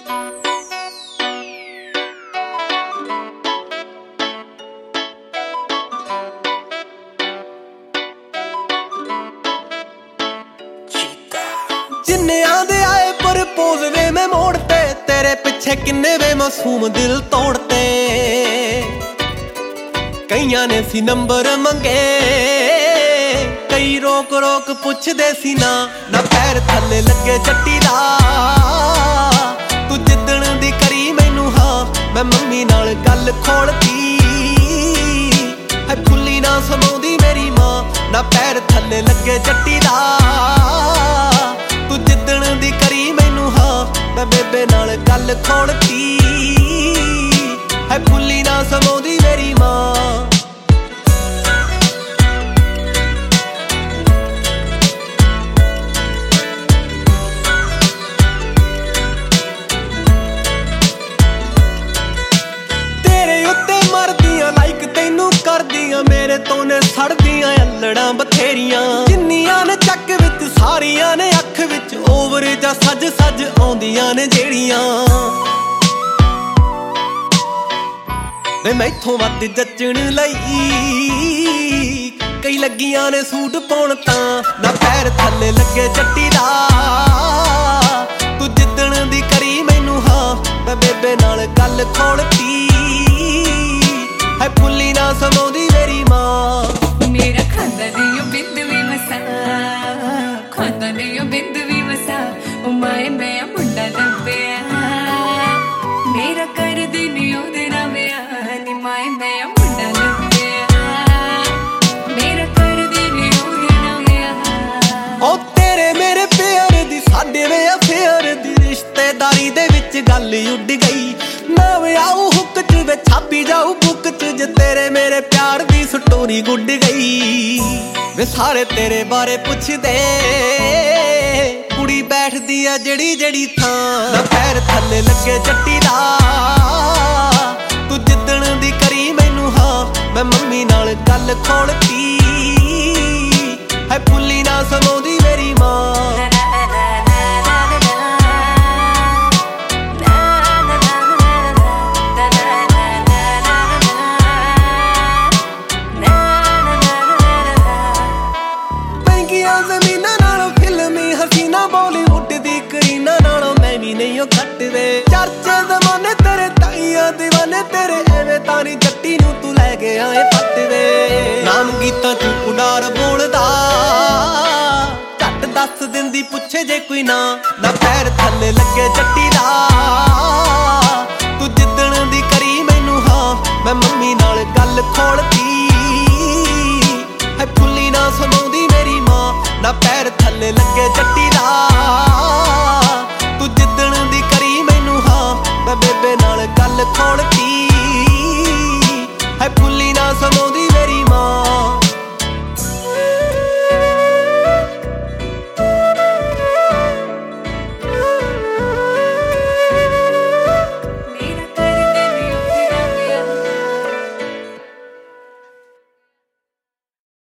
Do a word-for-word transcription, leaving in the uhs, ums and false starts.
जिन्ने आंदे आए प्रपोज वे मैं मोड़ते, तेरे पिछे किन्ने वे मासूम दिल तोड़ते। कईयां ने सी नंबर मंगे, कई रोक रोक पुछदे सी ना ना पैर थल्ले लगे चट्टी दा। तू जिद्दण दी करी मैनू हाँ मैं मम्मी नाल गल खोलती, है फुल्ली ना समाउंदी मेरी मां ना पैर थल्ले लगे चट्टी दा। तू जिद्दण दी करी मैनू हाँ मैं बेबे नाल गल खोलती, है फुल्ली ना समाउंदी मेरी मां। मेरे तो ने सड़दियां अल्लड़ां बथेरियां, जिन्नियां ने चक विच सारियां ने अख विच ओवर जा सज सज आउंदियां ने जेड़ियां। वे मैथों वध जचण लई कई लगियां ने सूट पाउण तां ना पैर थल्ले लगे चट्टी दा। तू जिद्दण दी करी मैनू हाँ मैं बेबे नाल गल खोलती, है फुल्ली ना समाउंदी मेरी मां। मेरा खांदा नहीं बिंद भी मसा, खांदा नहीं बिंद भी मसा, ओ माए मैं मुंडा लब्बिया। मेरा कर दी नहीं ओदे नाल विआह नी माए मैं मुंडा लब्बिया। मेरा कर दी नहीं ओदे नाल विआह। ओ तेरे मेरे प्यार दी साडे वे अफेयर दी रिश्तेदारी दे विच गल उड़ गई। ना विआह हुक च वे छापी जाऊ बुक च जे तेरे मेरे प्यार दी स्टोरी गुड गई। वे सारे तेरे बारे पुछदे, कुड़ी बैठदी आ जड़ी जड़ी थां ना पैर थल्ले लगे चट्टी दा। तू जिद्दण दी करी मैनू हाँ मैं मम्मी नाल गल खोलती, है फुल्ली ना समाउंदी मेरी मां। ज़मीना नालों फिल्मी हसीना बॉलीवुड दी करीना नालों मैं भी नहीं घट वे। चर्चे ज़माने तेरे ताइयां दीवाने तेरे एवें तानी जट्टी नूं तू लै गया ए पट वे। नाम गीतां च उडार बोलदा झट दस दिंदी पुछे जे कोई ना ना पैर थल्ले लगे चट्टी दा। तू जिद्दण दी करी मैनू हाँ मैं मम्मी नाल गल खोलती, है फुल्ली ना समाउंदी मेरी मां ना पैर थल्ले लगे चट्टी।